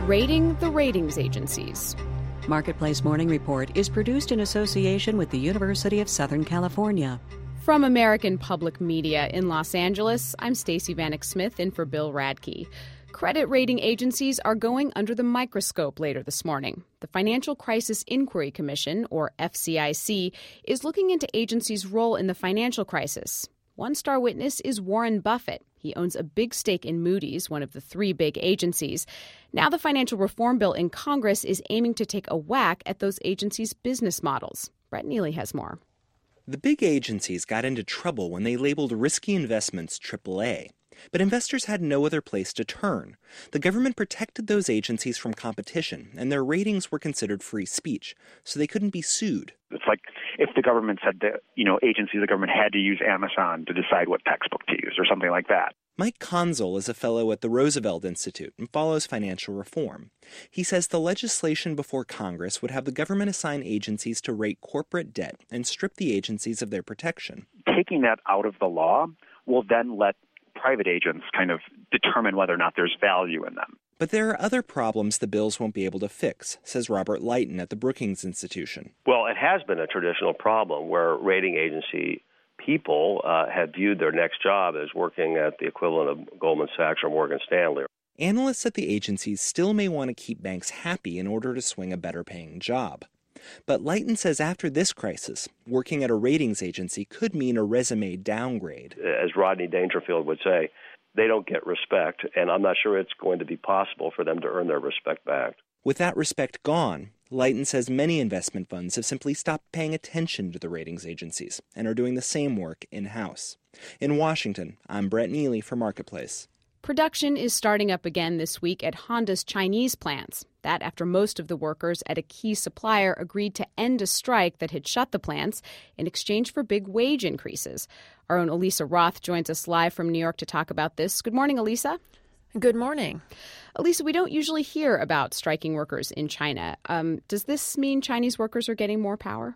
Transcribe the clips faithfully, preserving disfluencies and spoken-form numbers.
rating the ratings agencies. Marketplace Morning Report is produced in association with the University of Southern California. From American Public Media in Los Angeles, I'm Stacey Vanek Smith in for Bill Radke. Credit rating agencies are going under the microscope later this morning. The Financial Crisis Inquiry Commission, or F C I C, is looking into agencies' role in the financial crisis. One star witness is Warren Buffett. He owns a big stake in Moody's, one of the three big agencies. Now the financial reform bill in Congress is aiming to take a whack at those agencies' business models. Brett Neely has more. The big agencies got into trouble when they labeled risky investments triple A. But investors had no other place to turn. The government protected those agencies from competition, and their ratings were considered free speech, so they couldn't be sued. It's like if the government said that, you know, agencies of the government had to use Amazon to decide what textbook to use or something like that. Mike Konzel is a fellow at the Roosevelt Institute and follows financial reform. He says the legislation before Congress would have the government assign agencies to rate corporate debt and strip the agencies of their protection. Taking that out of the law will then let private agents kind of determine whether or not there's value in them. But there are other problems the bills won't be able to fix, says Robert Lighton at the Brookings Institution. Well, it has been a traditional problem where rating agency people uh, have viewed their next job as working at the equivalent of Goldman Sachs or Morgan Stanley. Analysts at the agencies still may want to keep banks happy in order to swing a better-paying job. But Lighton says after this crisis, working at a ratings agency could mean a resume downgrade. As Rodney Dangerfield would say, they don't get respect, and I'm not sure it's going to be possible for them to earn their respect back. With that respect gone, Lighton says many investment funds have simply stopped paying attention to the ratings agencies and are doing the same work in-house. In Washington, I'm Brett Neely for Marketplace. Production is starting up again this week at Honda's Chinese plants. That after most of the workers at a key supplier agreed to end a strike that had shut the plants in exchange for big wage increases. Our own Elisa Roth joins us live from New York to talk about this. Good morning, Elisa. Good morning. Elisa, we don't usually hear about striking workers in China. Um, does this mean Chinese workers are getting more power?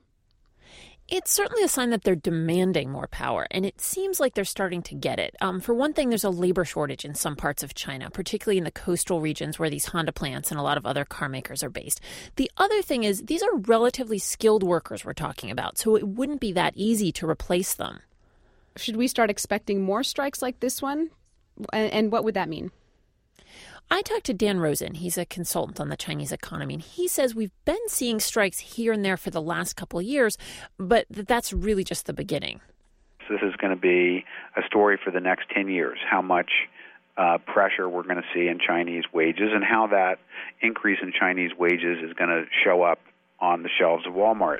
It's certainly a sign that they're demanding more power, and it seems like they're starting to get it. Um, for one thing, there's a labor shortage in some parts of China, particularly in the coastal regions where these Honda plants and a lot of other car makers are based. The other thing is these are relatively skilled workers we're talking about, so it wouldn't be that easy to replace them. Should we start expecting more strikes like this one? And, and what would that mean? I talked to Dan Rosen. He's a consultant on the Chinese economy, and he says we've been seeing strikes here and there for the last couple of years, but that's really just the beginning. This is going to be a story for the next ten years, how much uh, pressure we're going to see in Chinese wages and how that increase in Chinese wages is going to show up on the shelves of Walmart.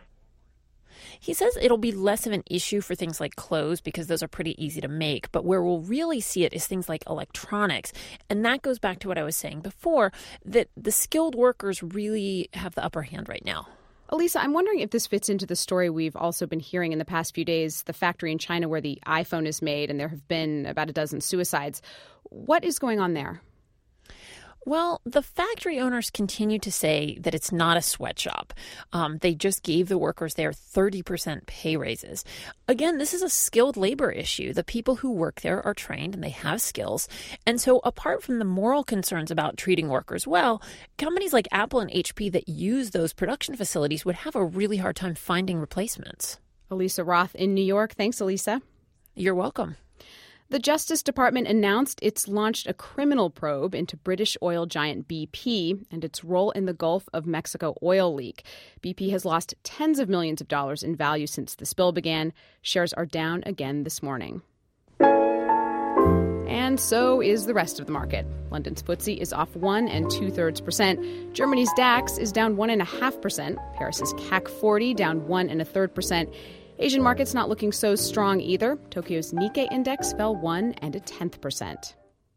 He says it'll be less of an issue for things like clothes because those are pretty easy to make. But where we'll really see it is things like electronics. And that goes back to what I was saying before, that the skilled workers really have the upper hand right now. Elisa, I'm wondering if this fits into the story we've also been hearing in the past few days, the factory in China where the iPhone is made and there have been about a dozen suicides. What is going on there? Well, the factory owners continue to say that it's not a sweatshop. Um, they just gave the workers there thirty percent pay raises. Again, this is a skilled labor issue. The people who work there are trained and they have skills. And so apart from the moral concerns about treating workers well, companies like Apple and H P that use those production facilities would have a really hard time finding replacements. Elisa Roth in New York. Thanks, Elisa. You're welcome. The Justice Department announced it's launched a criminal probe into British oil giant B P and its role in the Gulf of Mexico oil leak. B P has lost tens of millions of dollars in value since the spill began. Shares are down again this morning. And so is the rest of the market. London's F T S E is off one and two-thirds percent. Germany's DAX is down one and a half percent. Paris's C A C forty down one and a third percent. Asian markets not looking so strong either. Tokyo's Nikkei index fell one and a tenth percent.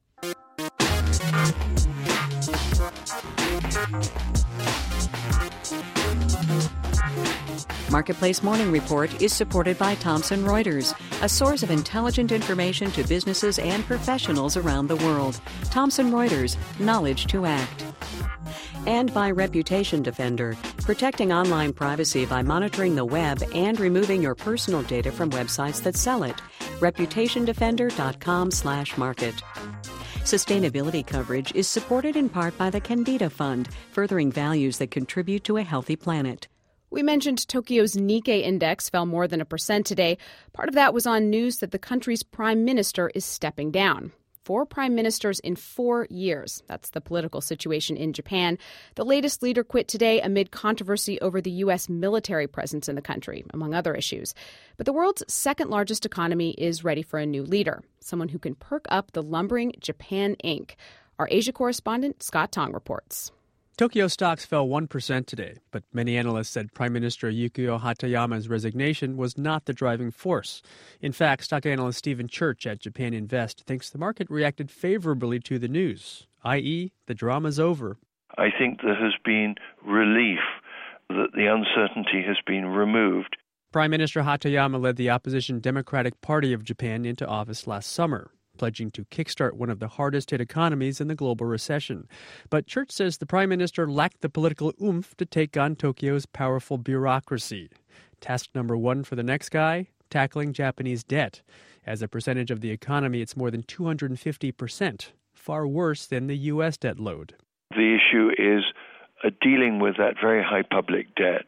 Marketplace Morning Report is supported by Thomson Reuters, a source of intelligent information to businesses and professionals around the world. Thomson Reuters, knowledge to act. And by Reputation Defender, protecting online privacy by monitoring the web and removing your personal data from websites that sell it. reputations defender dot com slash market. Sustainability coverage is supported in part by the Candida Fund, furthering values that contribute to a healthy planet. We mentioned Tokyo's Nikkei index fell more than a percent today. Part of that was on news that the country's prime minister is stepping down. Four prime ministers in four years. That's the political situation in Japan. The latest leader quit today amid controversy over the U S military presence in the country, among other issues. But the world's second largest economy is ready for a new leader, someone who can perk up the lumbering Japan Incorporated. Our Asia correspondent, Scott Tong, reports. Tokyo stocks fell one percent today, but many analysts said Prime Minister Yukio Hatayama's resignation was not the driving force. In fact, stock analyst Stephen Church at Japan Invest thinks the market reacted favorably to the news, that is, the drama's over. I think there has been relief that the uncertainty has been removed. Prime Minister Hatayama led the opposition Democratic Party of Japan into office last summer, pledging to kickstart one of the hardest-hit economies in the global recession. But Church says the prime minister lacked the political oomph to take on Tokyo's powerful bureaucracy. Task number one for the next guy, tackling Japanese debt. As a percentage of the economy, it's more than two hundred fifty percent, far worse than the U S debt load. The issue is uh, dealing with that very high public debt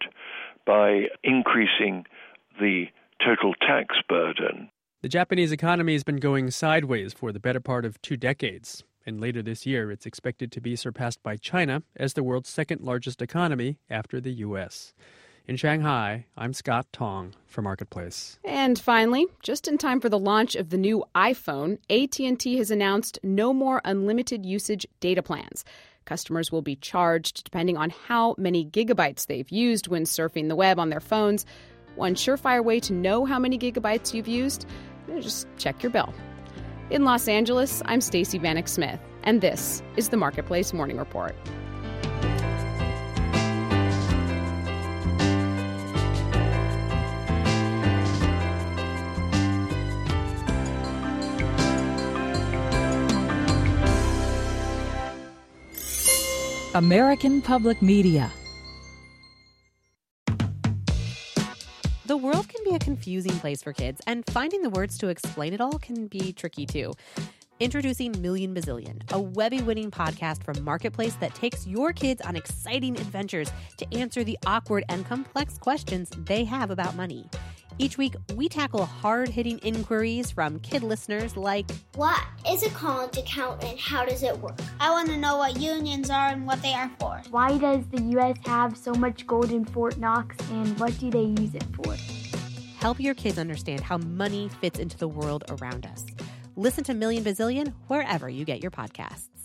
by increasing the total tax burden. The Japanese economy has been going sideways for the better part of two decades, and later this year it's expected to be surpassed by China as the world's second largest economy after the U S. In Shanghai, I'm Scott Tong for Marketplace. And finally, just in time for the launch of the new iPhone, A T and T has announced no more unlimited usage data plans. Customers will be charged depending on how many gigabytes they've used when surfing the web on their phones. One surefire way to know how many gigabytes you've used? Just check your bill. In Los Angeles, I'm Stacey Vanek Smith, and this is the Marketplace Morning Report. American Public Media. The world can be a confusing place for kids, and finding the words to explain it all can be tricky too. Introducing Million Bazillion, a Webby-winning podcast from Marketplace that takes your kids on exciting adventures to answer the awkward and complex questions they have about money. Each week, we tackle hard-hitting inquiries from kid listeners like, what is a college account and how does it work? I want to know what unions are and what they are for. Why does the U S have so much gold in Fort Knox and what do they use it for? Help your kids understand how money fits into the world around us. Listen to Million Bazillion wherever you get your podcasts.